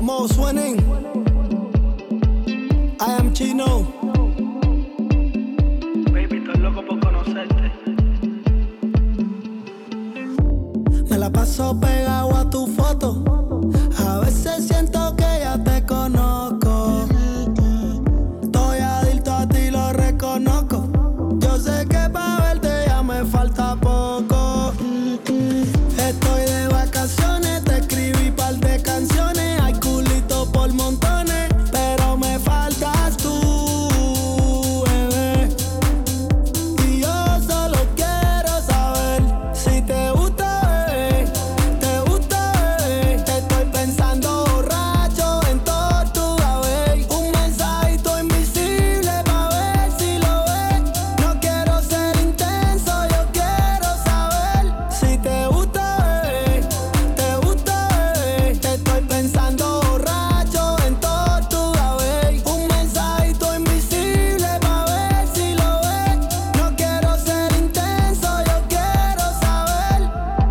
most winning. I am Chino. Baby, estoy loco por conocerte. Me la paso pegado a tu foto. A veces siento que ya te conozco. Estoy adicto a ti, lo reconozco. Yo sé que pa' verte ya me falta poco. Estoy de vacaciones, te escribí par de canciones. Hay culito por montones, pero me faltas tú, bebé. Y yo solo quiero saber si te gusta, bebé. Te gusta, bebé. Te estoy pensando borracho en tortuga, bebé. Un mensajito invisible pa' ver si lo ves. No quiero ser intenso, yo quiero saber si te gusta, bebé. Te gusta, bebé. Te estoy pensando borracho en tortuga, bebé. Un mensajito invisible pa' ver si lo ves. No quiero ser intenso, yo quiero saber.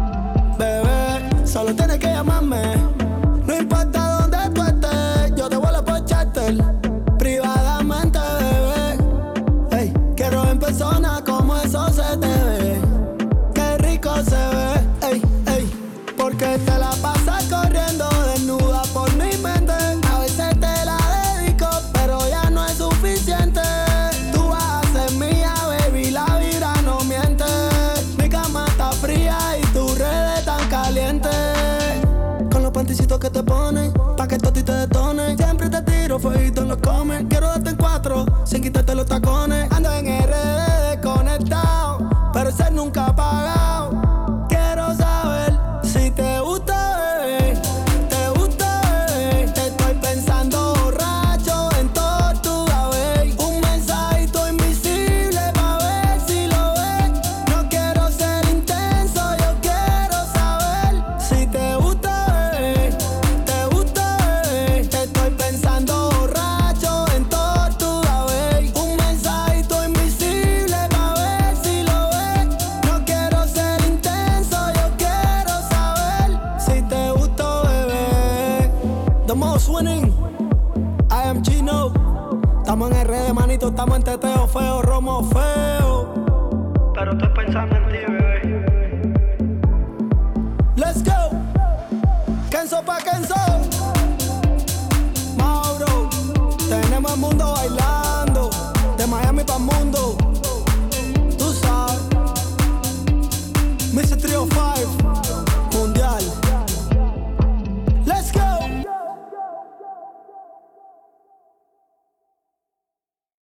Bebé, solo tienes que llamarme. No importa dónde tú estés, yo te vuelo por charter. Privadamente, bebé. Ey, quiero en persona como eso se te ve. Qué rico se ve, ey, ey. Porque te la pasas corriendo desnuda por mi mente. A veces te la dedico, pero ya no es suficiente. Tú vas a ser mía, baby, la vida no miente. Mi cama está fría y tus redes tan calientes. Con los panticitos que te ponen, pa' que todo ti te detone. Siempre te tiro fueguito en los comments. Quiero darte en cuatro, sin quitarte los tacones. Ando en RD desconectado, pero ese nunca ha pagado. Quiero saber si te gusta, bebé. Te gusta, bebé. Te estoy pensando borracho en tortuga, bebé. Un mensajito invisible pa' ver si lo ves. No quiero ser intenso, yo quiero saber si te gusta, bebé. Te gusta, bebé. Te estoy pensando borracho en tortuga, bebé. Un mensajito invisible pa' ver si lo ves. No quiero ser intenso, yo quiero saber si te gustó, bebé. The most winning. I am Chino. Estamos en RD, manito, estamos en teteo feo, romo feo. Pero estoy pensando en ti, bebé. Let's go. Kenzo pa' Kenzo. Mauro. Tenemos el mundo bailando. De Miami pa' mundo. Tú sabes. Mr. 305.